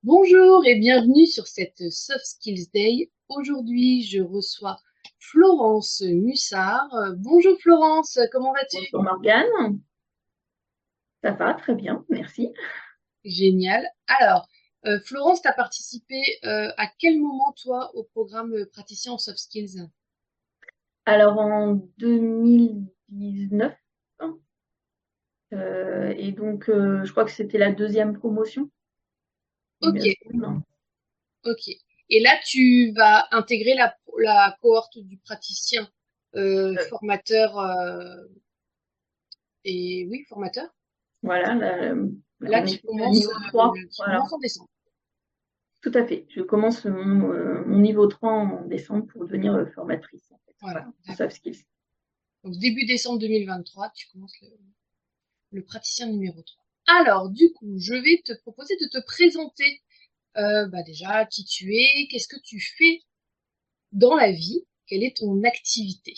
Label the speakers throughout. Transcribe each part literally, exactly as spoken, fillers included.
Speaker 1: Bonjour et bienvenue sur cette Soft Skills Day. Aujourd'hui, je reçois Florence Mussard. Euh, Bonjour Florence, comment vas-tu?
Speaker 2: Bonjour Morgane, ça va très bien, merci.
Speaker 1: Génial. Alors, euh, Florence, tu as participé euh, à quel moment, toi, au programme euh, praticien en Soft Skills?
Speaker 2: Alors en deux mille dix-neuf, hein, euh, et donc euh, je crois que c'était la deuxième promotion, il
Speaker 1: Ok,
Speaker 2: me semble.
Speaker 1: ok. Et là, tu vas intégrer la, la cohorte du praticien euh,
Speaker 2: Euh,
Speaker 1: formateur euh, et oui, formateur.
Speaker 2: voilà, là, là,
Speaker 1: Là,
Speaker 2: on
Speaker 1: tu
Speaker 2: était au
Speaker 1: commences,
Speaker 2: niveau trois.
Speaker 1: euh, tu
Speaker 2: Voilà,
Speaker 1: commences en décembre.
Speaker 2: tout à fait. Je commence mon, euh, mon niveau trois en décembre pour devenir euh, formatrice, en fait.
Speaker 1: Voilà,
Speaker 2: Voilà, en
Speaker 1: d'accord.
Speaker 2: soft skills.
Speaker 1: Donc début décembre deux mille vingt-trois, tu commences le, le praticien numéro trois. Alors, du coup, je vais te proposer de te présenter euh, bah déjà qui tu es, qu'est-ce que tu fais dans la vie, quelle est ton activité.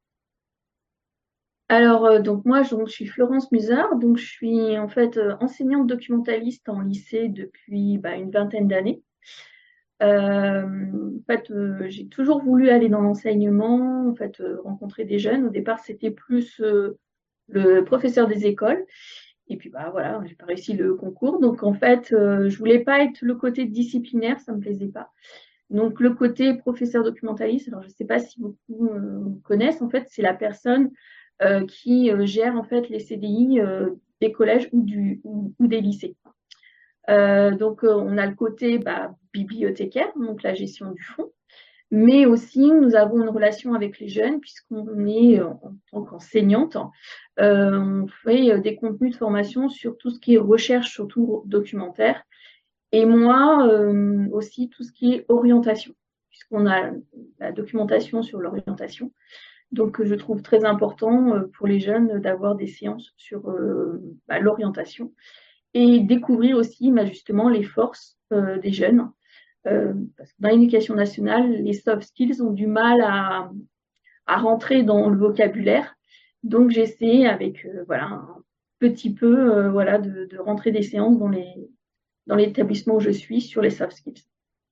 Speaker 2: Alors, euh, donc moi, je, je suis Florence Musard, donc je suis en fait euh, enseignante documentaliste en lycée depuis bah, une vingtaine d'années. Euh, en fait, euh, j'ai toujours voulu aller dans l'enseignement, en fait, euh, rencontrer des jeunes. Au départ, c'était plus euh, le professeur des écoles. Et puis, bah voilà, j'ai pas réussi le concours. Donc, en fait, euh, je voulais pas être le côté disciplinaire, ça me plaisait pas. Donc, le côté professeur documentaliste, alors je sais pas si beaucoup euh, connaissent, en fait, c'est la personne euh, qui euh, gère en fait les C D I euh, des collèges ou, du, ou, ou des lycées. Euh, donc, euh, on a le côté bah, bibliothécaire, donc la gestion du fonds, mais aussi nous avons une relation avec les jeunes puisqu'on est euh, en tant qu'enseignante, euh, on fait euh, des contenus de formation sur tout ce qui est recherche, surtout documentaire, et moi euh, aussi tout ce qui est orientation, puisqu'on a la documentation sur l'orientation. Donc, je trouve très important euh, pour les jeunes d'avoir des séances sur euh, bah, l'orientation et découvrir aussi bah, justement les forces euh, des jeunes. Euh, parce que dans l'éducation nationale, les soft skills ont du mal à, à rentrer dans le vocabulaire. Donc j'essaie avec euh, voilà, un petit peu euh, voilà, de, de, rentrer des séances dans les dans l'établissement où je suis sur les soft skills.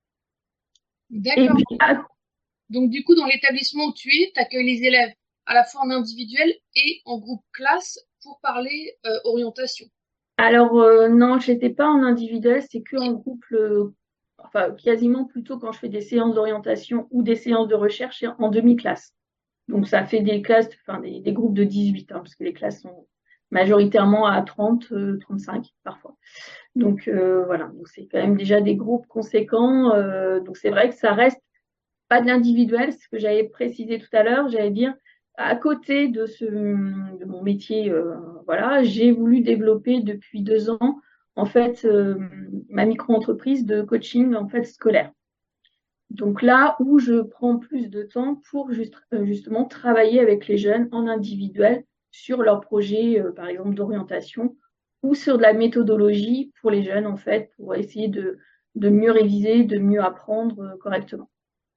Speaker 2: Et
Speaker 1: D'accord.
Speaker 2: puis, ah,
Speaker 1: Donc du coup, dans l'établissement où tu es, tu accueilles les élèves à la fois en individuel et en groupe classe pour parler euh, orientation.
Speaker 2: alors euh, non, je n'étais pas en individuel, c'est que en
Speaker 1: Ok.
Speaker 2: groupe, le, enfin quasiment plutôt quand je fais des séances d'orientation ou des séances de recherche en demi-classe. Donc, ça fait des classes, enfin des, des groupes de dix-huit, hein, parce que les classes sont majoritairement à trente, euh, trente-cinq parfois. Donc, euh, voilà, donc c'est quand même déjà des groupes conséquents. Euh, donc, c'est vrai que ça reste pas de l'individuel, ce que j'avais précisé tout à l'heure. J'allais dire, à côté de, ce, de mon métier, euh, voilà, j'ai voulu développer depuis deux ans, en fait, euh, ma micro-entreprise de coaching en fait scolaire. Donc là où je prends plus de temps pour juste, euh, justement travailler avec les jeunes en individuel sur leurs projets, euh, par exemple, d'orientation ou sur de la méthodologie pour les jeunes, en fait, pour essayer de, de mieux réviser, de mieux apprendre euh, correctement.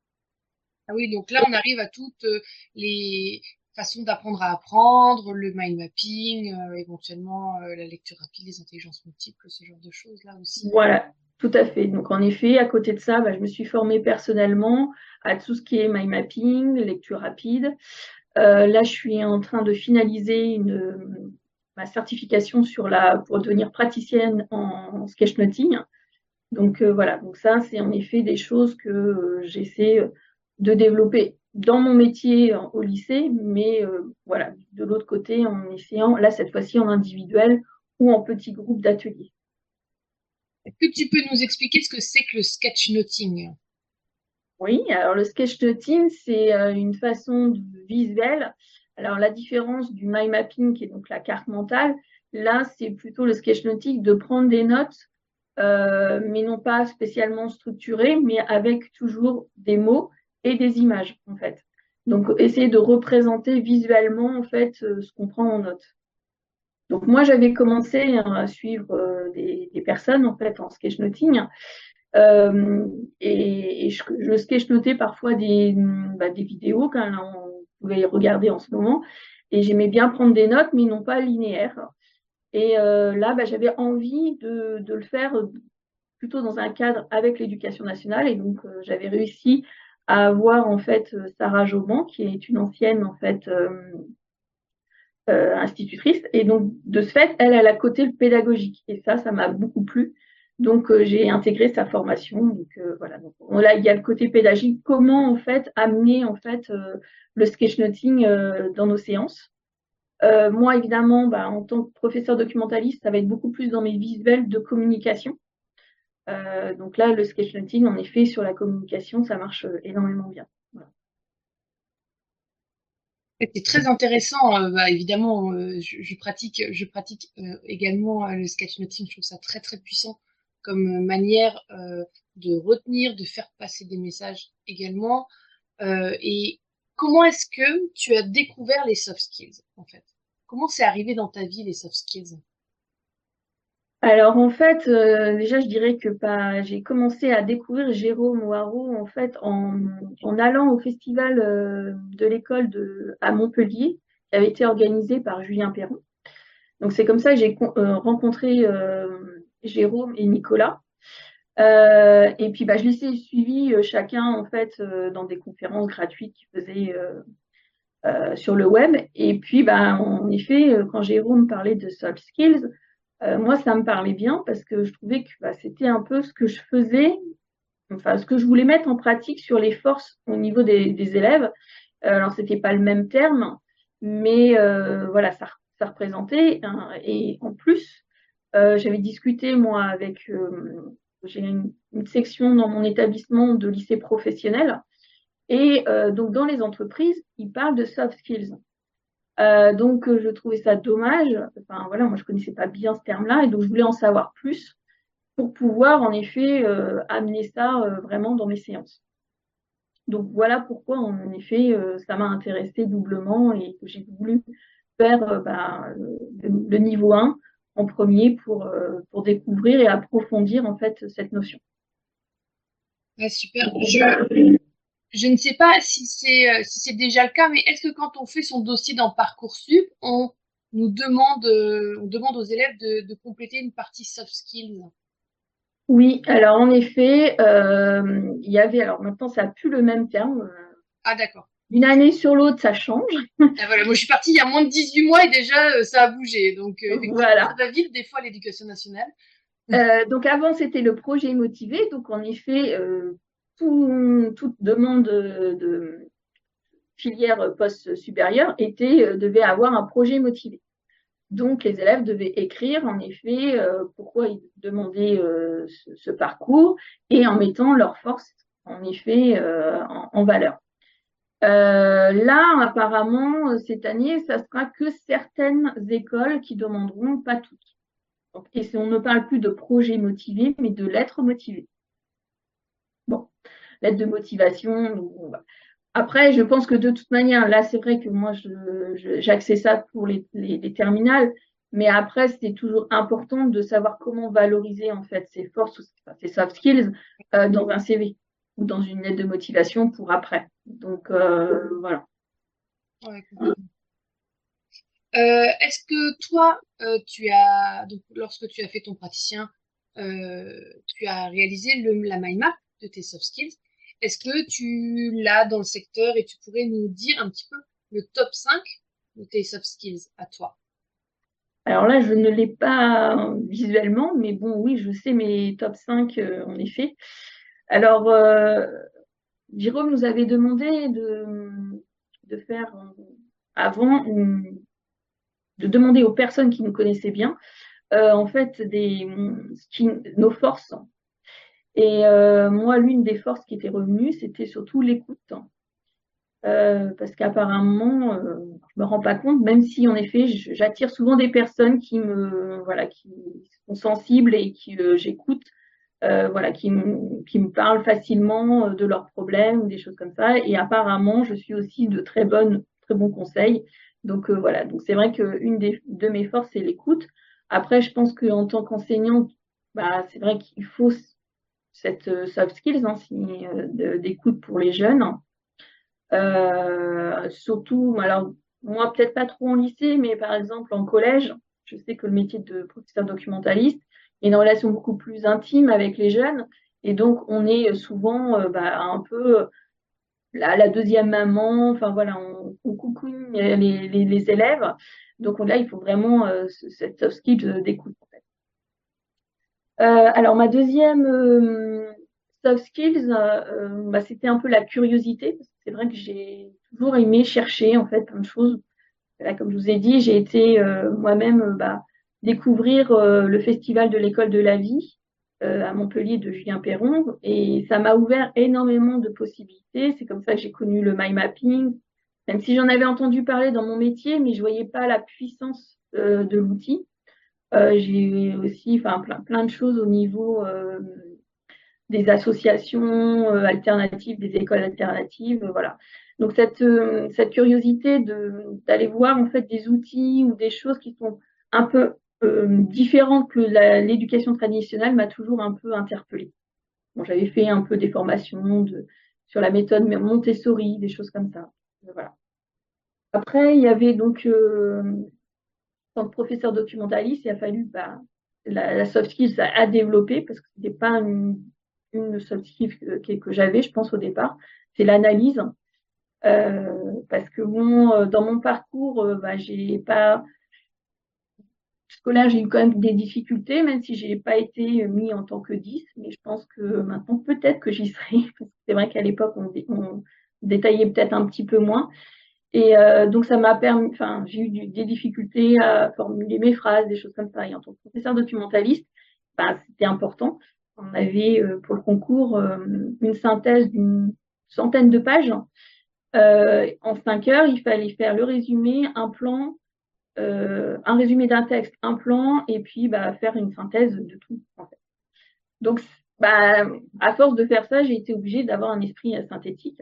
Speaker 1: Ah oui, donc là, on arrive à toutes euh, les façons d'apprendre à apprendre, le mind mapping, euh, éventuellement euh, la lecture rapide, les intelligences multiples, ce genre de choses là aussi.
Speaker 2: Voilà, tout à fait. Donc en effet, à côté de ça, bah, je me suis formée personnellement à tout ce qui est mind mapping, lecture rapide. Euh, là, je suis en train de finaliser une, ma certification sur la, pour devenir praticienne en sketchnoting. Donc euh, voilà, donc ça, c'est en effet des choses que euh, j'essaie euh, de développer dans mon métier en- au lycée, mais euh, voilà, de l'autre côté, en essayant, là, cette fois-ci, en individuel ou en petits groupes d'ateliers.
Speaker 1: Est-ce que tu peux nous expliquer ce que c'est que le sketchnoting?
Speaker 2: Oui, alors le sketchnoting, c'est euh, une façon de- visuelle. Alors la différence du mind mapping, qui est donc la carte mentale, là, c'est plutôt le sketchnoting de prendre des notes, euh, mais non pas spécialement structurées, mais avec toujours des mots et des images, en fait. Donc, essayer de représenter visuellement, en fait, euh, ce qu'on prend en note. Donc, moi, j'avais commencé hein, à suivre euh, des, des personnes, en fait, en sketchnoting. Euh, et, et je, je sketchnotais parfois des, bah, des vidéos quand on pouvait les regarder en ce moment. Et j'aimais bien prendre des notes, mais non pas linéaires. Et euh, là, bah, j'avais envie de, de le faire plutôt dans un cadre avec l'éducation nationale. Et donc, euh, j'avais réussi à avoir en fait Sarah Jauban, qui est une ancienne en fait euh, euh, institutrice. Et donc, de ce fait, elle, elle a côté le pédagogique. Et ça, ça m'a beaucoup plu. Donc, euh, j'ai intégré sa formation. Donc, euh, voilà. Donc, là, il y a le côté pédagogique. Comment, en fait, amener, en fait, euh, le sketchnoting euh, dans nos séances. Euh, moi, évidemment, bah, en tant que professeur documentaliste, ça va être beaucoup plus dans mes visuels de communication. Euh, donc là, le sketchnoting, en effet, sur la communication, ça marche énormément bien. Voilà.
Speaker 1: C'est très intéressant. Euh, bah, évidemment, euh, je, je pratique, je pratique euh, également euh, le sketchnoting. Je trouve ça très très puissant comme euh, manière euh, de retenir, de faire passer des messages également. Euh, et comment est-ce que tu as découvert les soft skills en fait? Comment c'est arrivé dans ta vie les soft skills?
Speaker 2: Alors en fait, euh, déjà je dirais que bah, j'ai commencé à découvrir Jérôme Waro en fait en, en allant au festival euh, de l'école de à Montpellier qui avait été organisé par Julien Perron. Donc c'est comme ça que j'ai euh, rencontré euh, Jérôme et Nicolas. Euh, et puis bah, je les ai suivis euh, chacun en fait euh, dans des conférences gratuites qu'ils faisaient euh, euh, sur le web. Et puis bah, en effet, euh, quand Jérôme parlait de soft skills, euh, moi, ça me parlait bien parce que je trouvais que bah, c'était un peu ce que je faisais, enfin, ce que je voulais mettre en pratique sur les forces au niveau des, des élèves. Euh, alors, c'était pas le même terme, mais euh, voilà, ça, ça représentait. Hein, et en plus, euh, j'avais discuté, moi, avec. Euh, j'ai une, une section dans mon établissement de lycée professionnel. Et euh, donc, dans les entreprises, ils parlent de soft skills. Euh, donc, euh, je trouvais ça dommage. Enfin, voilà, moi, je connaissais pas bien ce terme-là, et donc je voulais en savoir plus pour pouvoir, en effet, euh, amener ça euh, vraiment dans mes séances. Donc, voilà pourquoi, en effet, euh, ça m'a intéressée doublement et que j'ai voulu faire euh, bah, le, le niveau un en premier pour, euh, pour découvrir et approfondir, en fait, cette notion.
Speaker 1: Ouais, super. Je, je ne sais pas si c'est euh, si c'est déjà le cas, mais est-ce que quand on fait son dossier dans Parcoursup, on nous demande, euh, on demande aux élèves de, de compléter une partie soft skills?
Speaker 2: Oui, alors en effet, euh, il y avait, alors maintenant ça n'a plus le même terme.
Speaker 1: Ah d'accord.
Speaker 2: D'une année sur l'autre, ça change.
Speaker 1: Ah, voilà, moi je suis partie il y a moins de dix-huit mois et déjà euh, ça a bougé. Donc euh, effectivement, ça
Speaker 2: Voilà.
Speaker 1: va vite des fois l'éducation nationale.
Speaker 2: Euh, donc avant, c'était le projet motivé. Donc en effet, euh, tout, toute demande de, de filière post-supérieure était, euh, devait avoir un projet motivé. Donc les élèves devaient écrire en effet euh, pourquoi ils demandaient euh, ce, ce, parcours et en mettant leurs forces en effet euh, en, en, valeur. Euh, là, apparemment, cette année, ça sera que certaines écoles qui demanderont, pas toutes. Donc, et on ne parle plus de projet motivé, mais de lettres motivées. Bon, lettre de motivation. Bon, bah. Après, je pense que de toute manière, là, c'est vrai que moi, j'accès ça pour les, les, les, terminales, mais après, c'est toujours important de savoir comment valoriser en fait ses forces, ses soft skills euh, dans un C V ou dans une lettre de motivation pour après. Donc euh, voilà.
Speaker 1: Ouais, complètement. Euh, est-ce que toi, euh, tu as, donc, lorsque tu as fait ton praticien, euh, tu as réalisé le, la mind map de tes soft skills. Est-ce que tu l'as dans le secteur et tu pourrais nous dire un petit peu le top cinq de tes soft skills à toi?
Speaker 2: Alors là, je ne l'ai pas visuellement, mais bon, oui, je sais mes top cinq euh, en effet. Alors, euh, Jérôme nous avait demandé de, de faire euh, avant une de demander aux personnes qui nous connaissaient bien, euh, en fait, des, qui, nos forces. Et euh, moi, l'une des forces qui était revenue, c'était surtout l'écoute. Euh, parce qu'apparemment, euh, je me rends pas compte, même si en effet, j'attire souvent des personnes qui me, voilà, qui sont sensibles et qui euh, j'écoute, euh, voilà, qui, qui me parlent facilement de leurs problèmes, des choses comme ça. Et apparemment, je suis aussi de très bonnes, très bons conseils. Donc euh, voilà, donc c'est vrai qu'une des, de mes forces, c'est l'écoute. Après, je pense qu'en tant qu'enseignante, bah, c'est vrai qu'il faut cette euh, soft skills hein, euh, d'écoute pour les jeunes. Euh, surtout, alors moi peut-être pas trop en lycée, mais par exemple en collège, je sais que le métier de professeur documentaliste, une relation beaucoup plus intime avec les jeunes. Et donc, on est souvent euh, bah, un peu la, la deuxième maman. Enfin, voilà, on, on coucouille les, les, les élèves. Donc là, il faut vraiment euh, cette soft skills d'écoute. En fait. Euh, alors, ma deuxième euh, soft skills, euh, bah, c'était un peu la curiosité. C'est vrai que j'ai toujours aimé chercher en fait plein de choses. Là, comme je vous ai dit, j'ai été euh, moi-même euh, bah, découvrir euh, le festival de l'école de la vie euh, à Montpellier de Julien Perron et ça m'a ouvert énormément de possibilités. C'est comme ça que j'ai connu le mind mapping, même si j'en avais entendu parler dans mon métier, mais je voyais pas la puissance euh, de l'outil. Euh, j'ai aussi, enfin, plein, plein de choses au niveau euh, des associations euh, alternatives, des écoles alternatives, euh, voilà. Donc cette, euh, cette curiosité de, d'aller voir en fait des outils ou des choses qui sont un peu euh, différentes que la, l'éducation traditionnelle m'a toujours un peu interpellée. Bon, j'avais fait un peu des formations de, sur la méthode Montessori, des choses comme ça. Voilà. Après, il y avait donc, euh, en tant que professeur documentaliste, il a fallu bah, la, la soft skills à, à développer parce que c'était pas une, une soft skill que, que j'avais, je pense au départ, c'est l'analyse. Euh, parce que bon, dans mon parcours, euh, bah, j'ai pas scolaire, j'ai eu quand même des difficultés, même si j'ai pas été mis en tant que dix, mais je pense que maintenant peut-être que j'y serai. Parce que c'est vrai qu'à l'époque on, on détaillait peut-être un petit peu moins. Et euh, donc ça m'a permis, enfin j'ai eu du, des difficultés à formuler mes phrases, des choses comme ça. Et en tant que professeur documentaliste, ben, c'était important. On avait euh, pour le concours euh, une synthèse d'une centaine de pages. Euh, en cinq heures, il fallait faire le résumé, un plan, euh, un résumé d'un texte, un plan, et puis bah, faire une synthèse de tout. En fait. Donc, bah, à force de faire ça, j'ai été obligée d'avoir un esprit synthétique.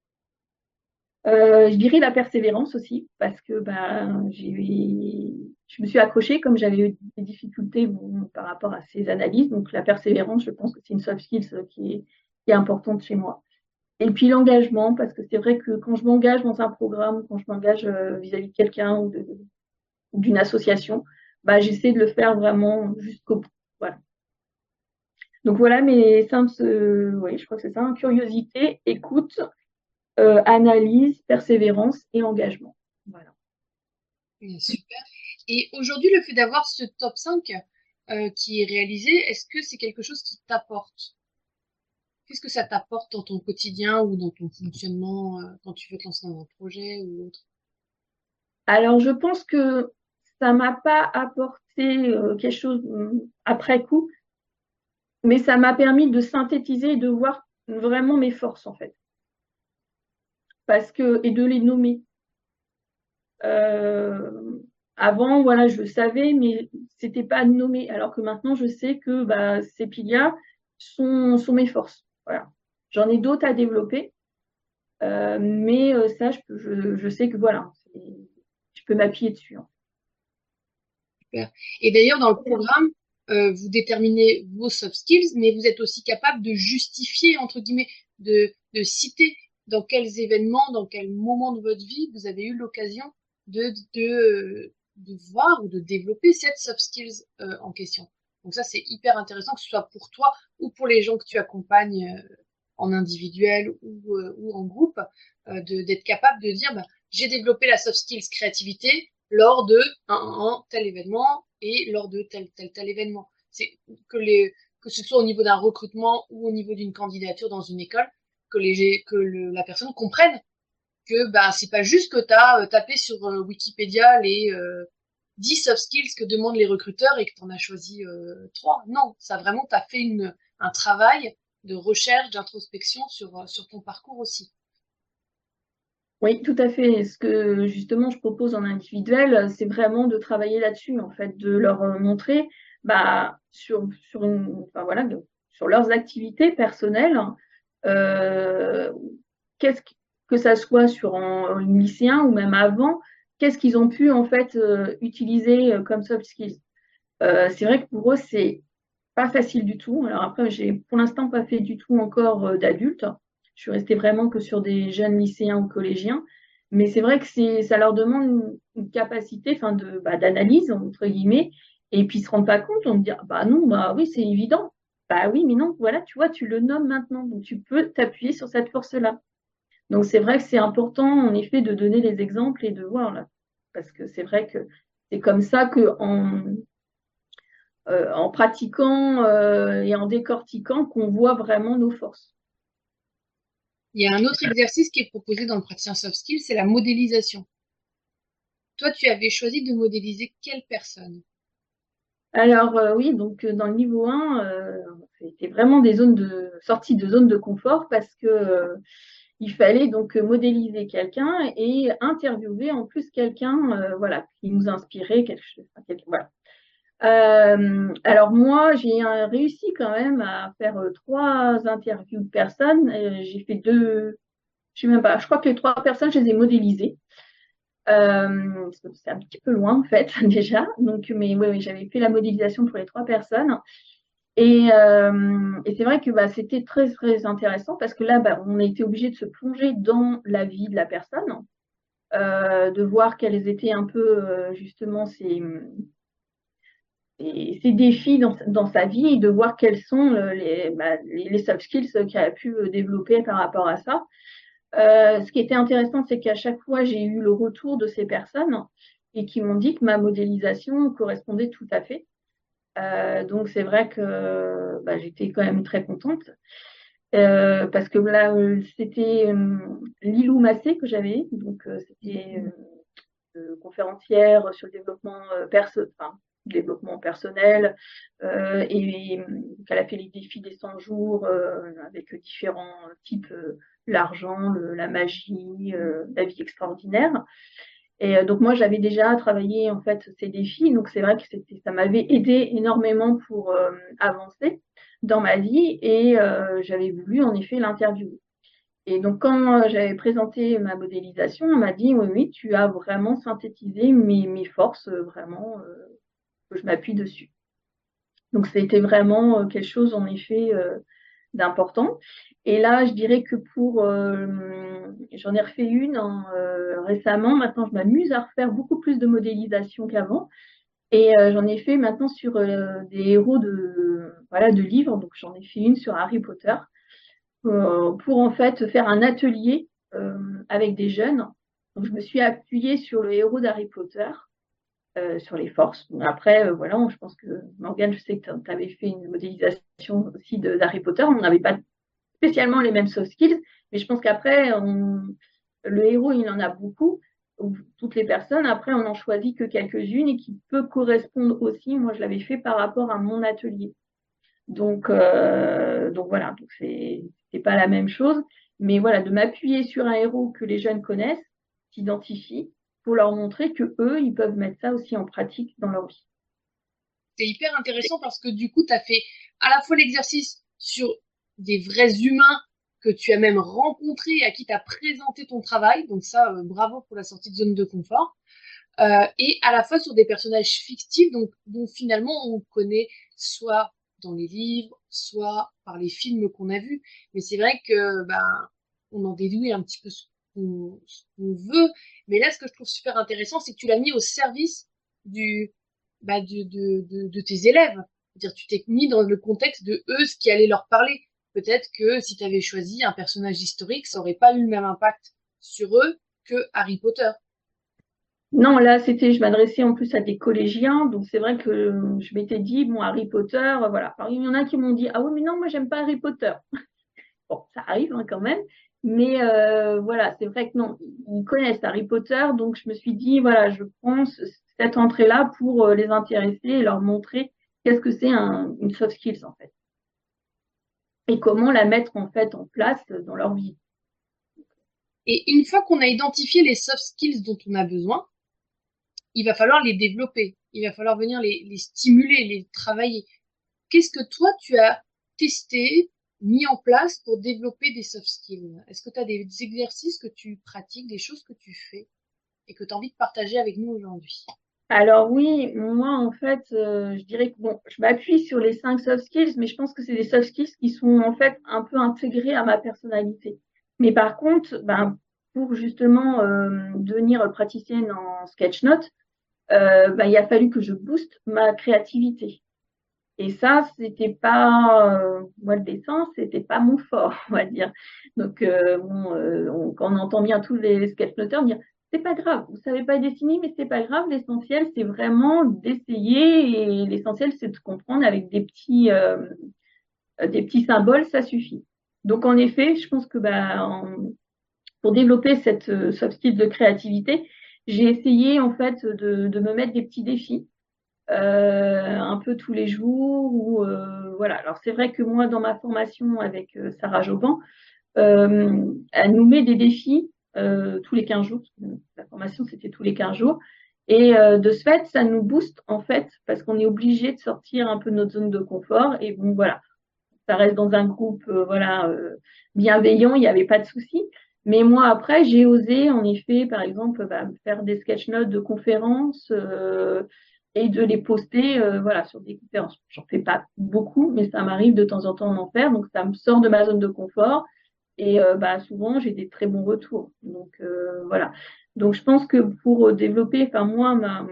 Speaker 2: Euh, je dirais la persévérance aussi, parce que bah, j'ai, je me suis accrochée comme j'avais eu des difficultés bon, par rapport à ces analyses. Donc la persévérance, je pense que c'est une soft skills qui est, qui est importante chez moi. Et puis l'engagement, parce que c'est vrai que quand je m'engage dans un programme, quand je m'engage euh, vis-à-vis de quelqu'un ou de, d'une association, bah, j'essaie de le faire vraiment jusqu'au bout. Voilà. Donc voilà mes simples, euh, oui, je crois que c'est ça, hein, curiosité, écoute, euh, analyse, persévérance et engagement. Voilà.
Speaker 1: Super. Et aujourd'hui, le fait d'avoir ce top cinq euh, qui est réalisé, est-ce que c'est quelque chose qui t'apporte? Qu'est-ce que ça t'apporte dans ton quotidien ou dans ton fonctionnement euh, quand tu veux te lancer dans un projet ou autre?
Speaker 2: Alors je pense que ça m'a pas apporté euh, quelque chose euh, après coup, mais ça m'a permis de synthétiser et de voir vraiment mes forces en fait, parce que et de les nommer. Euh, avant, voilà, je le savais, mais c'était pas nommé. Alors que maintenant, je sais que bah, ces piliers sont, sont mes forces. Voilà. J'en ai d'autres à développer, euh, mais euh, ça, je, peux- je, je sais que voilà, je peux m'appuyer dessus. Hein.
Speaker 1: Super. Et d'ailleurs, dans le programme, euh, vous déterminez vos soft skills, mais vous êtes aussi capable de justifier, entre guillemets, de, de citer dans quels événements, dans quels moments de votre vie vous avez eu l'occasion de, de, de voir ou de développer cette soft skills euh, en question. Donc ça, c'est hyper intéressant, que ce soit pour toi ou pour les gens que tu accompagnes euh, en individuel ou, euh, ou en groupe, euh, de, d'être capable de dire, bah, j'ai développé la soft skills créativité lors de un, un, tel événement et lors de tel tel tel événement. C'est que les que ce soit au niveau d'un recrutement ou au niveau d'une candidature dans une école, que les que le, la personne comprenne que bah c'est pas juste que tu as euh, tapé sur euh, Wikipédia les euh, dix soft skills que demandent les recruteurs et que tu en as choisi euh, trois. Non, ça vraiment tu as fait une un travail de recherche, d'introspection sur sur ton parcours aussi.
Speaker 2: Oui, tout à fait. Ce que justement je propose en individuel, c'est vraiment de travailler là-dessus, en fait, de leur euh, montrer bah, sur, sur, une, enfin, voilà, de- sur leurs activités personnelles, euh, qu'est-ce que, que ça soit sur un, un lycéen ou même avant, qu'est-ce qu'ils ont pu en fait euh, utiliser euh, comme soft skills. Euh, c'est vrai que pour eux, c'est pas facile du tout. Alors après, j'ai pour l'instant pas fait du tout encore euh, d'adulte. Je suis restée vraiment que sur des jeunes lycéens ou collégiens. Mais c'est vrai que c'est, ça leur demande une, une capacité, enfin de, bah, d'analyse entre guillemets, Et puis, ils se rendent pas compte, on me dit, ah, bah non, bah oui, c'est évident. Bah oui, mais non, voilà, tu vois, tu le nommes maintenant, donc tu peux t'appuyer sur cette force-là. Donc, c'est vrai que c'est important, en effet, de donner les exemples et de voir, là. Parce que c'est vrai que c'est comme ça que en, euh, en pratiquant euh, et en décortiquant qu'on voit vraiment nos forces.
Speaker 1: Il y a un autre exercice qui est proposé dans le praticien soft skills, c'est la modélisation. Toi, tu avais choisi de modéliser quelle personne?
Speaker 2: Alors euh, oui, donc euh, dans le niveau un, euh, c'était vraiment des zones de sortie de zone de confort parce que euh, il fallait donc modéliser quelqu'un et interviewer en plus quelqu'un, euh, voilà, qui nous inspirait quelque chose. Quelque- voilà. Euh, alors moi, j'ai euh, réussi quand même à faire euh, trois interviews de personnes. Euh, j'ai fait deux, je sais même pas, je crois que les trois personnes, je les ai modélisées. Euh, c'est un petit peu loin en fait déjà. Donc, mais oui, oui, j'avais fait la modélisation pour les trois personnes. Et, euh, et c'est vrai que bah, c'était très très intéressant parce que là, bah, on a été obligé de se plonger dans la vie de la personne, euh, de voir quels étaient un peu euh, justement ses, ses, ses défis dans, dans, sa vie et de voir quels sont le, les, bah, les, les soft skills qu'elle a pu développer par rapport à ça. Euh, ce qui était intéressant, c'est qu'à chaque fois, j'ai eu le retour de ces personnes et qui m'ont dit que ma modélisation correspondait tout à fait. Euh, donc c'est vrai que bah, j'étais quand même très contente euh, parce que là euh, c'était euh, Lilou Massé que j'avais, donc euh, c'était euh, conférencière sur le développement euh, perso enfin, développement personnel euh, et, et qu'elle a fait les défis des cent jours euh, avec différents types euh, l'argent, le, la magie, euh, la vie extraordinaire. Et euh, donc moi j'avais déjà travaillé en fait ces défis, donc c'est vrai que c'était, ça m'avait aidé énormément pour euh, avancer dans ma vie et euh, j'avais voulu en effet l'interviewer. Et donc quand euh, j'avais présenté ma modélisation, on m'a dit oui oui tu as vraiment synthétisé mes, mes forces euh, vraiment euh, que je m'appuie dessus. Donc c'était vraiment euh, quelque chose en effet euh, d'important. Et là, je dirais que pour, euh, j'en ai refait une hein, euh, récemment. Maintenant, je m'amuse à refaire beaucoup plus de modélisation qu'avant. Et euh, j'en ai fait maintenant sur euh, des héros de, voilà, de livres. Donc, j'en ai fait une sur Harry Potter euh, pour en fait faire un atelier euh, avec des jeunes. Donc, je me suis appuyée sur le héros d'Harry Potter. Euh, sur les forces. Bon, après, euh, voilà, je pense que Morgane, je sais que tu avais fait une modélisation aussi d'Harry Potter. On n'avait pas spécialement les mêmes soft skills, mais je pense qu'après, on... le héros, il en a beaucoup, toutes les personnes. Après, on n'en choisit que quelques-unes et qui peut correspondre aussi. Moi, je l'avais fait par rapport à mon atelier. Donc, euh, donc voilà, donc c'est c'est pas la même chose, mais voilà, de m'appuyer sur un héros que les jeunes connaissent, s'identifient, pour leur montrer que eux, ils peuvent mettre ça aussi en pratique dans leur vie.
Speaker 1: C'est hyper intéressant parce que du coup, tu as fait à la fois l'exercice sur des vrais humains que tu as même rencontrés et à qui tu as présenté ton travail. Donc ça, euh, bravo pour la sortie de zone de confort. Euh, et à la fois sur des personnages fictifs donc, dont finalement on connaît soit dans les livres, soit par les films qu'on a vus. Mais c'est vrai que ben, on en déduit un petit peu ce qu'on ce qu'on veut. Mais là, ce que je trouve super intéressant, c'est que tu l'as mis au service du, bah, de, de, de, de tes élèves. C'est-à-dire, tu t'es mis dans le contexte de eux, ce qui allait leur parler. Peut-être que si tu avais choisi un personnage historique, ça aurait pas eu le même impact sur eux que Harry Potter.
Speaker 2: Non, là, c'était, je m'adressais en plus à des collégiens, donc c'est vrai que je m'étais dit, bon, Harry Potter, voilà. Alors, il y en a qui m'ont dit, ah oui, mais non, moi, j'aime pas Harry Potter. Bon, ça arrive hein, quand même, mais euh, voilà, c'est vrai que non, ils connaissent Harry Potter, donc je me suis dit, voilà, je prends ce- cette entrée-là pour euh, les intéresser et leur montrer qu'est-ce que c'est un, une soft skills en fait, et comment la mettre en fait en place dans leur vie.
Speaker 1: Et une fois qu'on a identifié les soft skills dont on a besoin, il va falloir les développer. Il va falloir venir les, les stimuler, les travailler. Qu'est-ce que toi, tu as testé, mis en place pour développer des soft skills? Est-ce que tu as des exercices que tu pratiques, des choses que tu fais et que tu as envie de partager avec nous aujourd'hui?
Speaker 2: Alors oui, moi en fait, euh, je dirais que bon, je m'appuie sur les cinq soft skills, mais je pense que c'est des soft skills qui sont en fait un peu intégrés à ma personnalité. Mais par contre, ben, pour justement euh, devenir praticienne en sketch note, euh, bah, il a fallu que je booste ma créativité. Et ça, c'était pas, euh, moi, le dessin, c'était pas mon fort, on va dire. Donc, euh, bon, euh, on, quand on entend bien tous les, les sketchnoteurs dire, c'est pas grave, vous savez pas dessiner, mais c'est pas grave, l'essentiel, c'est vraiment d'essayer et l'essentiel, c'est de comprendre avec des petits, euh, des petits symboles, ça suffit. Donc, en effet, je pense que, bah, en, pour développer cette euh, soft skill de créativité, j'ai essayé, en fait, de, de me mettre des petits défis euh, un peu tous les jours. Ou euh, voilà. Alors c'est vrai que moi, dans ma formation avec euh, Sarah Jobin, euh, elle nous met des défis euh, tous les quinze jours. La formation, c'était tous les quinze jours. Et euh, de ce fait, ça nous booste en fait parce qu'on est obligé de sortir un peu de notre zone de confort. Et bon, voilà, ça reste dans un groupe euh, voilà euh, bienveillant, il n'y avait pas de souci. Mais moi, après, j'ai osé, en effet, par exemple, bah, faire des sketch notes de conférences euh, et de les poster euh, voilà, sur des conférences. J'en fais pas beaucoup, mais ça m'arrive de temps en temps d'en faire. Donc, ça me sort de ma zone de confort. Et euh, bah, souvent, j'ai des très bons retours. Donc, euh, voilà. Donc, je pense que pour développer, enfin, moi, ma,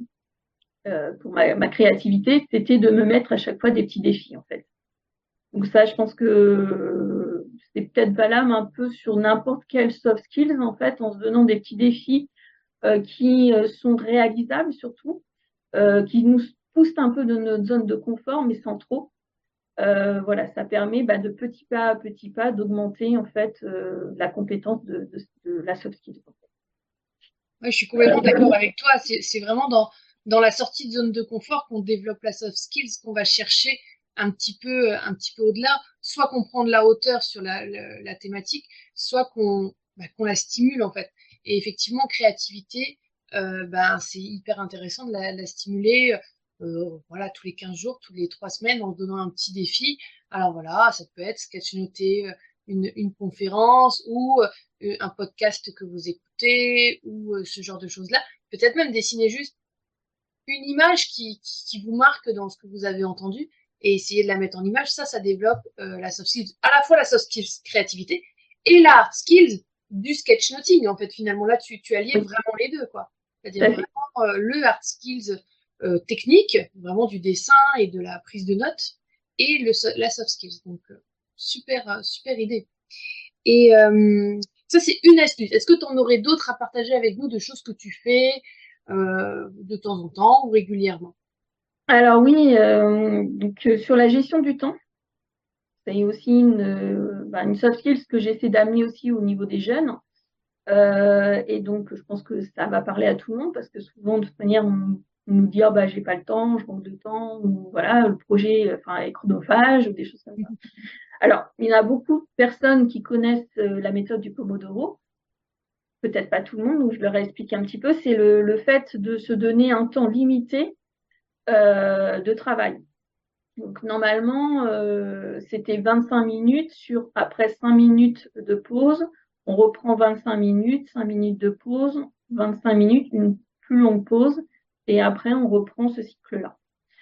Speaker 2: euh, pour ma, ma créativité, c'était de me mettre à chaque fois des petits défis, en fait. Donc ça, je pense que c'est peut-être valable un peu sur n'importe quel soft skills, en fait, en se donnant des petits défis euh, qui euh, sont réalisables surtout, euh, qui nous poussent un peu de notre zone de confort, mais sans trop. Euh, voilà, ça permet bah, de petit pas à petit pas d'augmenter en fait euh, la compétence de, de, de la soft skills.
Speaker 1: Ouais, je suis complètement d'accord avec toi. C'est, c'est vraiment dans, dans la sortie de zone de confort qu'on développe la soft skills, qu'on va chercher un petit peu, un petit peu au-delà, soit qu'on prend de la hauteur sur la, la, la thématique, soit qu'on bah, qu'on la stimule en fait. Et effectivement, créativité, euh, ben, c'est hyper intéressant de la, la stimuler euh, voilà, tous les quinze jours, tous les trois semaines, en se donnant un petit défi. Alors voilà, ça peut être sketchnoter une, une conférence ou euh, un podcast que vous écoutez ou euh, ce genre de choses-là. Peut-être même dessiner juste une image qui, qui, qui vous marque dans ce que vous avez entendu et essayer de la mettre en image. Ça, ça développe euh, la soft skills, à la fois la soft skills créativité et la hard skills du sketchnoting. En fait, finalement, là, tu, tu alliais
Speaker 2: Oui,
Speaker 1: vraiment les deux, quoi.
Speaker 2: tout
Speaker 1: C'est-à-dire
Speaker 2: à fait.
Speaker 1: vraiment euh, le hard skills euh, technique, vraiment du dessin et de la prise de notes, et le, la soft skills. Donc, euh, super, euh, super idée. Et euh, ça, c'est une astuce. Est-ce que tu en aurais d'autres à partager avec nous de choses que tu fais euh, de temps en temps ou régulièrement?
Speaker 2: Alors oui, euh, donc euh, sur la gestion du temps, c'est aussi une, euh, bah, une soft skills que j'essaie d'amener aussi au niveau des jeunes. Euh, et donc, je pense que ça va parler à tout le monde parce que souvent, de toute manière, on, on nous dit, oh, bah, j'ai pas le temps, je manque de temps, ou voilà, le projet, enfin, est chronophage, ou des choses comme ça. Alors, il y a beaucoup de personnes qui connaissent euh, la méthode du Pomodoro. Peut-être pas tout le monde, donc je leur explique un petit peu. C'est le, le fait de se donner un temps limité euh, de travail. Donc, normalement, euh, c'était vingt-cinq minutes sur, après cinq minutes de pause, on reprend vingt-cinq minutes, cinq minutes de pause, vingt-cinq minutes, une plus longue pause, et après, on reprend ce cycle-là.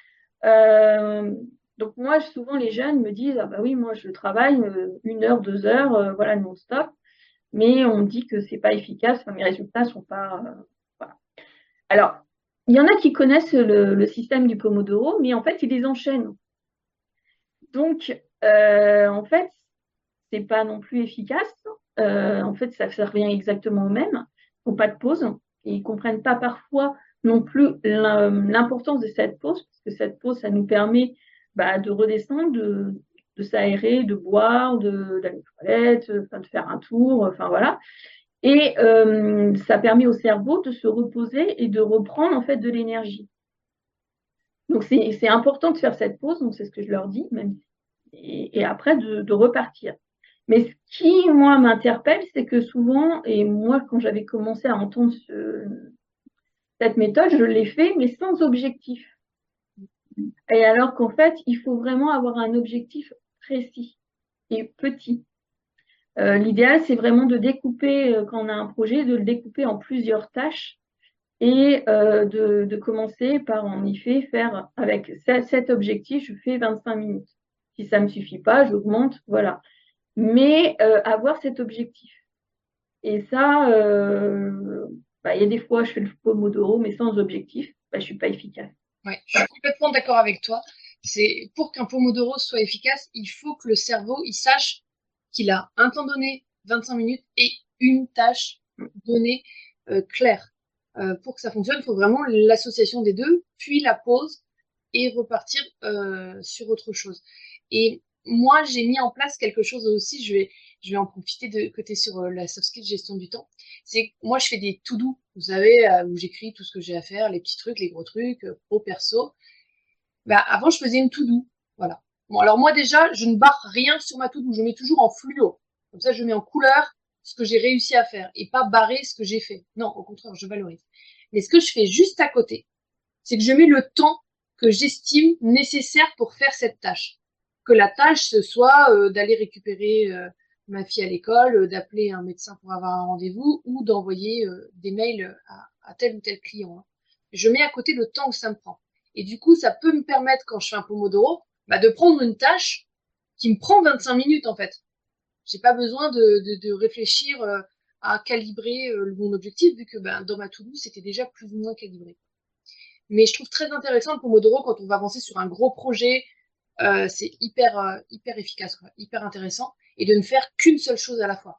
Speaker 2: Euh, donc, moi, souvent, les jeunes me disent, ah bah oui, moi, je travaille euh, une heure, deux heures, euh, voilà, non-stop, mais on me dit que c'est pas efficace, enfin, mes résultats sont pas, euh, voilà. Alors, il y en a qui connaissent le, le système du Pomodoro, mais en fait, ils les enchaînent. Donc, euh, en fait, c'est pas non plus efficace. Euh, en fait, ça, ça revient exactement au même. Ils n'ont pas de pause. Et ils comprennent pas parfois non plus l'importance de cette pause, parce que cette pause, ça nous permet bah, de redescendre, de, de s'aérer, de boire, de, d'aller aux toilettes, enfin, de faire un tour, enfin voilà. Et euh, ça permet au cerveau de se reposer et de reprendre en fait de l'énergie. Donc c'est, c'est important de faire cette pause, donc c'est ce que je leur dis, même et, et après de, de repartir. Mais ce qui, moi, m'interpelle, c'est que souvent, et moi, quand j'avais commencé à entendre ce, cette méthode, je l'ai fait, mais sans objectif. Et alors qu'en fait, il faut vraiment avoir un objectif précis et petit. Euh, l'idéal, c'est vraiment de découper, euh, quand on a un projet, de le découper en plusieurs tâches et euh, de, de commencer par, en effet, faire avec cet objectif, je fais vingt-cinq minutes. Si ça ne me suffit pas, j'augmente, voilà. Mais euh, avoir cet objectif. Et ça, euh, bah, il y a des fois, je fais le Pomodoro, mais sans objectif, bah, je suis pas efficace.
Speaker 1: Ouais, je suis complètement d'accord avec toi. C'est pour qu'un Pomodoro soit efficace, il faut que le cerveau il sache qu'il a un temps donné, vingt-cinq minutes, et une tâche donnée euh, claire. Euh, pour que ça fonctionne, il faut vraiment l'association des deux, puis la pause et repartir euh, sur autre chose. Et moi, j'ai mis en place quelque chose aussi, je vais, je vais en profiter de côté sur euh, la soft skill gestion du temps. C'est que moi, je fais des to-do, vous savez, euh, où j'écris tout ce que j'ai à faire, les petits trucs, les gros trucs, euh, pro, perso. Bah, avant, je faisais une to-do. Voilà. Bon, alors moi, déjà, je ne barre rien sur ma to-do. Je mets toujours en fluo. Comme ça, je mets en couleur ce que j'ai réussi à faire et pas barrer ce que j'ai fait. Non, au contraire, je valorise. Mais ce que je fais juste à côté, c'est que je mets le temps que j'estime nécessaire pour faire cette tâche. Que la tâche, ce soit euh, d'aller récupérer euh, ma fille à l'école, euh, d'appeler un médecin pour avoir un rendez-vous ou d'envoyer euh, des mails à, à tel ou tel client. Hein. Je mets à côté le temps que ça me prend. Et du coup, ça peut me permettre, quand je fais un Pomodoro, bah, de prendre une tâche qui me prend vingt-cinq minutes, en fait. J'ai pas besoin de, de, de réfléchir euh, à calibrer euh, mon objectif, vu que ben, dans ma to-do, c'était déjà plus ou moins calibré. Mais je trouve très intéressant le Pomodoro quand on va avancer sur un gros projet. Euh, c'est hyper, euh, hyper efficace, quoi, hyper intéressant. Et de ne faire qu'une seule chose à la fois.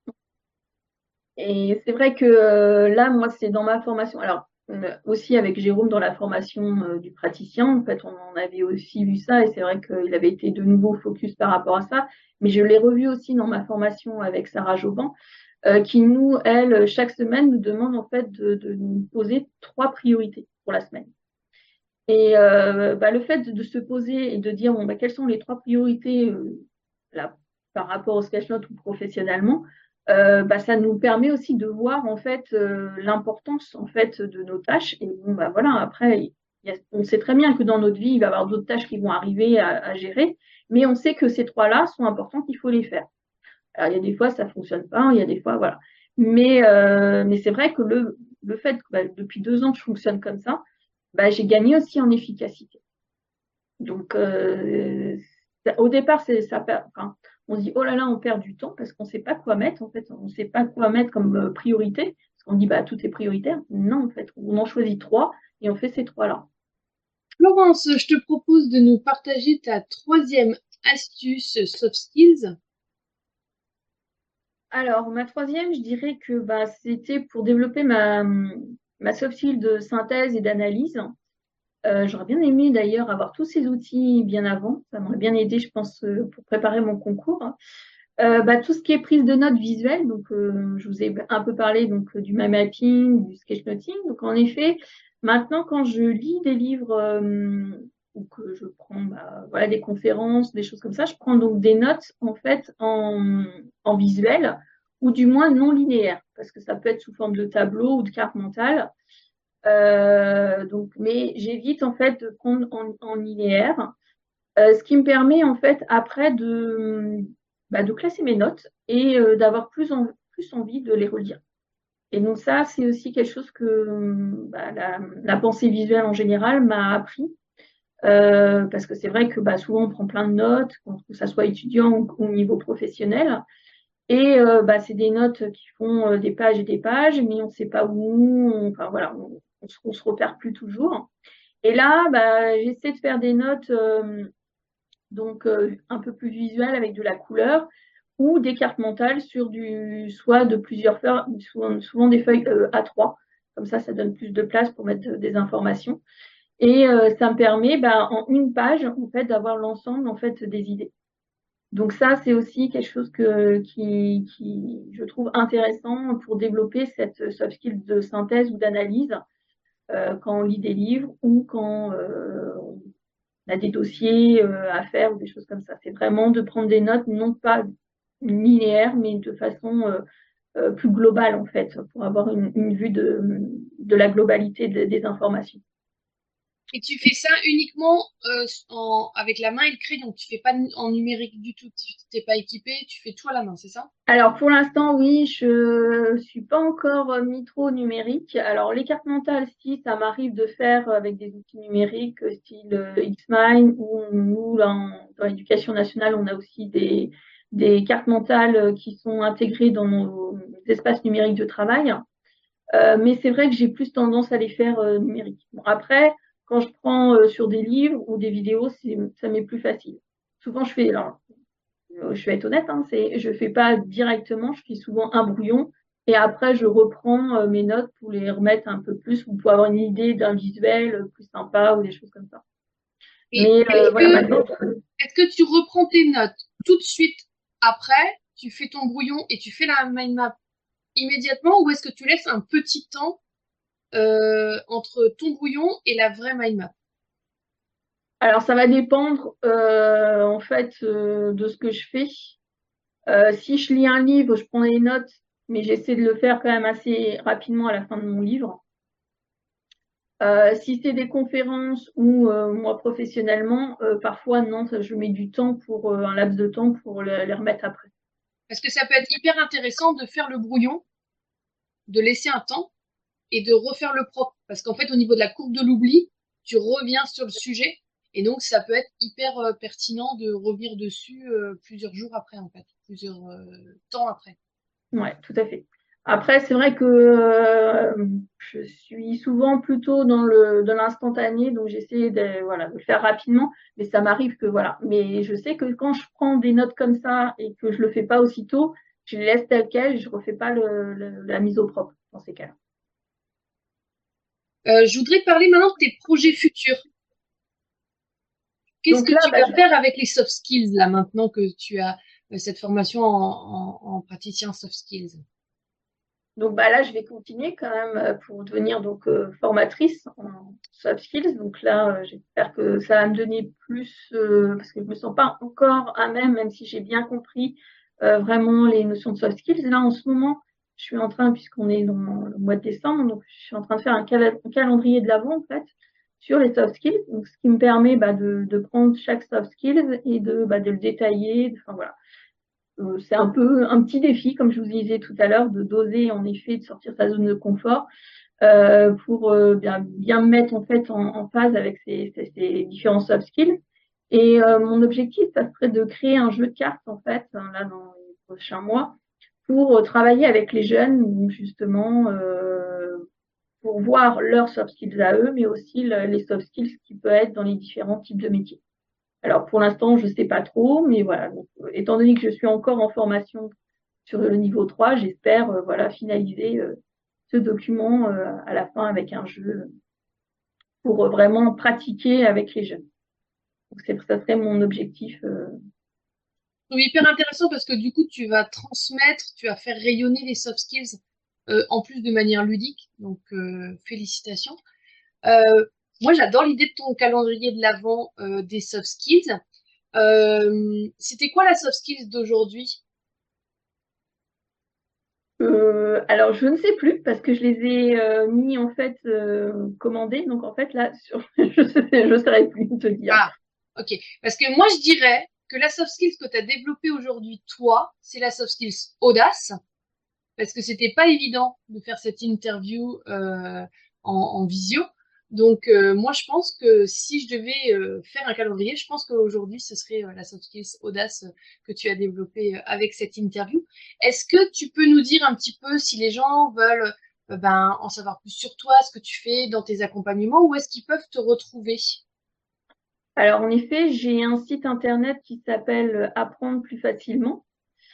Speaker 2: Et c'est vrai que euh, là, moi, c'est dans ma formation. Alors, euh, aussi avec Jérôme dans la formation euh, du praticien, en fait, on en avait aussi vu ça et c'est vrai qu'il avait été de nouveau focus par rapport à ça. Mais je l'ai revu aussi dans ma formation avec Sarah Jobin, euh, qui nous, elle, chaque semaine, nous demande en fait de, de nous poser trois priorités pour la semaine. Et euh, bah, le fait de, de, se poser et de dire bon, bah, quelles sont les trois priorités euh, là, par rapport au sketchnote ou professionnellement, euh, bah, ça nous permet aussi de voir en fait euh, l'importance en fait de nos tâches. Et bon, bah, voilà, après, y a, on sait très bien que dans notre vie, il va y avoir d'autres tâches qui vont arriver à, à gérer, mais on sait que ces trois-là sont importantes, il faut les faire. Alors, il y a des fois, ça fonctionne pas, il y a des fois, voilà. Mais, euh, mais c'est vrai que le, le fait que bah, depuis deux ans, je fonctionne comme ça, bah, j'ai gagné aussi en efficacité. Donc, euh, ça, au départ, c'est ça perd, enfin, on se dit, oh là là, on perd du temps parce qu'on ne sait pas quoi mettre. En fait, on ne sait pas quoi mettre comme euh, priorité. Parce qu'on dit, bah, tout est prioritaire. Non, en fait, on en choisit trois et on fait ces trois-là.
Speaker 1: Florence, je te propose de nous partager ta troisième astuce soft skills.
Speaker 2: Alors, ma troisième, je dirais que bah, c'était pour développer ma, ma soft skill de synthèse et d'analyse. Euh, j'aurais bien aimé d'ailleurs avoir tous ces outils bien avant. Ça m'aurait bien aidé, je pense, euh, pour préparer mon concours. Euh, bah, tout ce qui est prise de notes visuelle, donc euh, je vous ai un peu parlé donc du mind mapping, du sketchnoting. Donc en effet, maintenant quand je lis des livres euh, ou que je prends bah, voilà des conférences, des choses comme ça, je prends donc des notes en fait en, en visuel ou du moins non linéaire parce que ça peut être sous forme de tableau ou de carte mentale. Euh, donc, mais j'évite en fait de prendre en, en linéaire. Euh, ce qui me permet en fait après de, bah, de classer mes notes et euh, d'avoir plus, en, plus envie de les relire. Et donc ça, c'est aussi quelque chose que bah, la, la, pensée visuelle en général m'a appris. Euh, parce que c'est vrai que bah, souvent on prend plein de notes, que ça soit étudiant ou au niveau professionnel. Et euh, bah, c'est des notes qui font euh, des pages et des pages, mais on ne sait pas où, on, enfin voilà, on, on, se, on se repère plus toujours. Et là, bah, j'essaie de faire des notes euh, donc euh, un peu plus visuel avec de la couleur, ou des cartes mentales sur du soit de plusieurs feuilles, souvent, souvent des feuilles euh, A trois. Comme ça, ça donne plus de place pour mettre des informations. Et euh, ça me permet, bah, en une page, en fait, d'avoir l'ensemble en fait des idées. Donc ça, c'est aussi quelque chose que, qui, qui, je trouve intéressant pour développer cette soft skill de synthèse ou d'analyse euh, quand on lit des livres ou quand euh, on on a des dossiers euh, à faire ou des choses comme ça. C'est vraiment de prendre des notes, non pas linéaires, mais de façon euh, euh, plus globale, en fait, pour avoir une, une vue de, de la globalité de, des informations.
Speaker 1: Et tu fais ça uniquement euh, en, avec la main et le crayon. Tu fais pas en numérique du tout. Tu t'es pas équipé, tu fais tout à la main, c'est ça?
Speaker 2: Alors pour l'instant, oui, je suis pas encore mis trop numérique. Alors les cartes mentales, si ça m'arrive de faire avec des outils numériques, style Xmind, ou nous, là, en, dans l'éducation nationale, on a aussi des, des cartes mentales qui sont intégrées dans nos espaces numériques de travail. Euh, mais c'est vrai que j'ai plus tendance à les faire euh, numériques. Bon, après, quand je prends euh, sur des livres ou des vidéos, c'est, ça m'est plus facile. Souvent, je fais, alors, euh, je vais être honnête, hein, c'est, je fais pas directement, je fais souvent un brouillon et après, je reprends euh, mes notes pour les remettre un peu plus ou pour avoir une idée d'un visuel plus sympa ou des choses comme ça.
Speaker 1: Et
Speaker 2: Mais
Speaker 1: est-ce
Speaker 2: euh, voilà,
Speaker 1: que,
Speaker 2: maintenant,
Speaker 1: est-ce que tu reprends tes notes tout de suite après, tu fais ton brouillon et tu fais la mind map immédiatement, ou est-ce que tu laisses un petit temps euh, entre ton brouillon et la vraie mind map?
Speaker 2: alors ça va dépendre euh, en fait euh, de ce que je fais. Euh, si je lis un livre, je prends des notes, mais j'essaie de le faire quand même assez rapidement à la fin de mon livre. Euh, si c'est des conférences ou euh, moi professionnellement, euh, parfois non, ça, je mets du temps pour euh, un laps de temps pour le- les remettre après.
Speaker 1: Parce que ça peut être hyper intéressant de faire le brouillon, de laisser un temps et de refaire le propre. Parce qu'en fait, au niveau de la courbe de l'oubli, tu reviens sur le sujet. Et donc, ça peut être hyper euh, pertinent de revenir dessus euh, plusieurs jours après, en fait, plusieurs euh, temps après.
Speaker 2: Ouais, tout à fait. Après, c'est vrai que euh, je suis souvent plutôt dans le dans l'instantané, donc j'essaie de voilà de le faire rapidement, mais ça m'arrive que voilà. Mais je sais que quand je prends des notes comme ça et que je le fais pas aussitôt, je les laisse telles quelles, je refais pas le, le- la mise au propre dans ces cas-là.
Speaker 1: Euh, je voudrais parler maintenant de tes projets futurs. Qu'est-ce
Speaker 2: Donc
Speaker 1: que
Speaker 2: là,
Speaker 1: tu
Speaker 2: bah,
Speaker 1: vas faire avec les soft skills, là, maintenant que tu as euh, cette formation en, en, en praticien soft skills?
Speaker 2: Donc bah là, je vais continuer quand même euh, pour devenir donc euh, formatrice en soft skills. Donc là, euh, j'espère que ça va me donner plus euh, parce que je me sens pas encore à même, même si j'ai bien compris euh, vraiment les notions de soft skills. Là, en ce moment, je suis en train, puisqu'on est dans le mois de décembre, donc je suis en train de faire un, cal un calendrier de l'avant en fait sur les soft skills. Donc ce qui me permet bah, de, de prendre chaque soft skills et de, bah, de le détailler. Enfin voilà, euh, c'est un peu un petit défi, comme je vous disais tout à l'heure, de doser en effet, de sortir sa zone de confort euh, pour euh, bien, bien me mettre en fait en, en phase avec ces, ces, ces, différents soft skills. Et euh, mon objectif, ça serait de créer un jeu de cartes en fait, là dans les prochains mois, pour euh, travailler avec les jeunes, justement, euh, pour voir leurs soft skills à eux, mais aussi le, les soft skills qui peuvent être dans les différents types de métiers. Alors pour l'instant, je ne sais pas trop, mais voilà. Donc, euh, étant donné que je suis encore en formation sur le niveau trois, j'espère euh, voilà finaliser euh, ce document euh, à la fin avec un jeu pour euh, vraiment pratiquer avec les jeunes. Donc c'est ça serait mon objectif. euh.
Speaker 1: C'est hyper intéressant parce que du coup, tu vas transmettre, tu vas faire rayonner les soft skills euh, en plus de manière ludique. Donc, euh, félicitations. Euh, Moi, j'adore l'idée de ton calendrier de l'avant euh, des soft skills. Euh, c'était quoi la soft skills d'aujourd'hui?
Speaker 2: Euh, alors je ne sais plus parce que je les ai euh, mis en fait euh, commandés. Donc en fait là, sur... je sais, je saurais plus te dire.
Speaker 1: Ah, ok. Parce que moi, je dirais que la soft skills que tu as développée aujourd'hui, toi, c'est la soft skills audace, parce que c'était pas évident de faire cette interview euh, en, en visio. Donc, euh, moi, je pense que si je devais euh, faire un calendrier, je pense qu'aujourd'hui, ce serait euh, la soft skills audace euh, que tu as développée euh, avec cette interview. Est-ce que tu peux nous dire un petit peu si les gens veulent euh, ben, en savoir plus sur toi, ce que tu fais dans tes accompagnements, où est-ce qu'ils peuvent te retrouver?
Speaker 2: Alors en effet, j'ai un site internet qui s'appelle Apprendre plus facilement.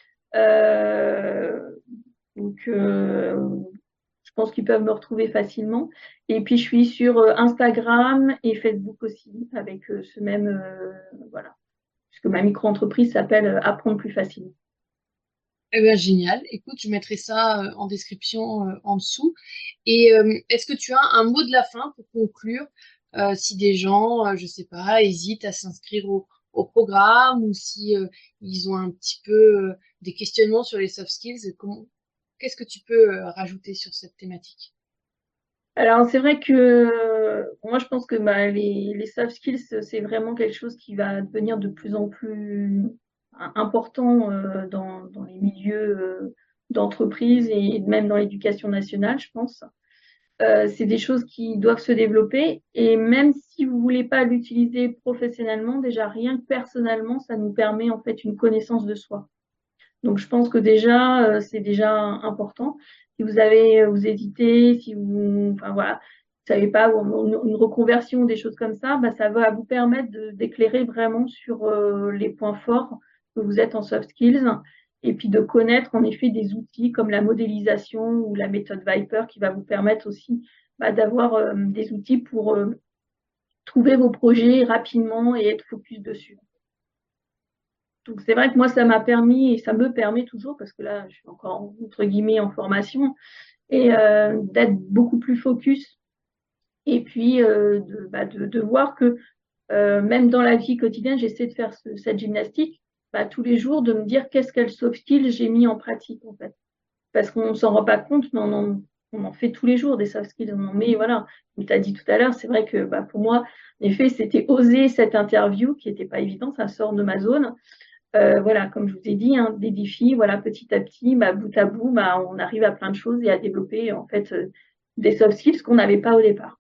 Speaker 2: Euh, donc euh, je pense qu'ils peuvent me retrouver facilement. Et puis je suis sur euh, Instagram et Facebook aussi avec euh, ce même euh, voilà, puisque ma micro-entreprise s'appelle euh, Apprendre plus facilement.
Speaker 1: Eh ben, génial. Écoute, je mettrai ça euh, en description euh, en dessous. Et euh, est-ce que tu as un mot de la fin pour conclure, euh, si des gens, euh, je sais pas, hésitent à s'inscrire au, au programme ou si euh, ils ont un petit peu euh, des questionnements sur les soft skills, comment, qu'est-ce que tu peux euh, rajouter sur cette thématique?
Speaker 2: Alors c'est vrai que euh, moi je pense que bah, les, les soft skills c'est vraiment quelque chose qui va devenir de plus en plus important euh, dans, dans les milieux euh, d'entreprise et même dans l'éducation nationale, je pense. Euh, c'est des choses qui doivent se développer et même si vous voulez pas l'utiliser professionnellement, déjà rien que personnellement, ça nous permet en fait une connaissance de soi. Donc je pense que déjà euh, c'est déjà important. si vous avez, vous hésitez, si vous, enfin voilà, vous savez pas, ou une, une reconversion, des choses comme ça, bah, ça va vous permettre d'éclairer vraiment sur euh, les points forts que vous êtes en soft skills et puis de connaître en effet des outils comme la modélisation ou la méthode Viper qui va vous permettre aussi bah, d'avoir euh, des outils pour euh, trouver vos projets rapidement et être focus dessus. Donc c'est vrai que moi ça m'a permis et ça me permet toujours parce que là je suis encore entre guillemets en formation et euh, d'être beaucoup plus focus et puis euh, de, bah, de, de voir que euh, même dans la vie quotidienne j'essaie de faire ce, cette gymnastique bah, tous les jours de me dire qu'est-ce qu'elle soft skill j'ai mis en pratique en fait parce qu'on s'en rend pas compte mais on en, on en fait tous les jours des soft skills on en met voilà comme tu as dit tout à l'heure c'est vrai que bah, pour moi en effet c'était oser cette interview qui était pas évident ça sort de ma zone. Euh, voilà, comme je vous ai dit, hein, des défis, voilà, petit à petit, bah, bout à bout, bah, on arrive à plein de choses et à développer en fait euh, des soft skills qu'on n'avait pas au départ.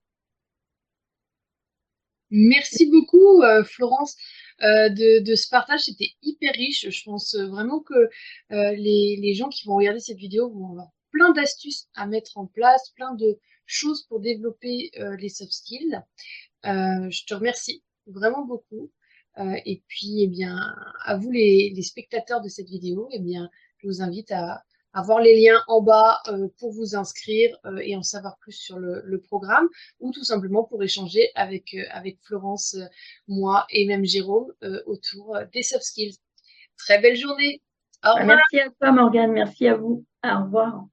Speaker 1: Merci beaucoup, euh, Florence, euh, de, de ce partage. C'était hyper riche. Je pense euh, vraiment que euh, les, les gens qui vont regarder cette vidéo vont avoir plein d'astuces à mettre en place, plein de choses pour développer euh, les soft skills. Euh, je te remercie vraiment beaucoup. Euh, et puis, eh bien, à vous les, les spectateurs de cette vidéo, eh bien, je vous invite à, à voir les liens en bas euh, pour vous inscrire euh, et en savoir plus sur le, le programme ou tout simplement pour échanger avec, euh, avec Florence, euh, moi et même Jérôme euh, autour euh, des soft skills. Très belle journée. Au
Speaker 2: Bah,
Speaker 1: revoir.
Speaker 2: merci à toi, Morgane, merci à vous. Au revoir.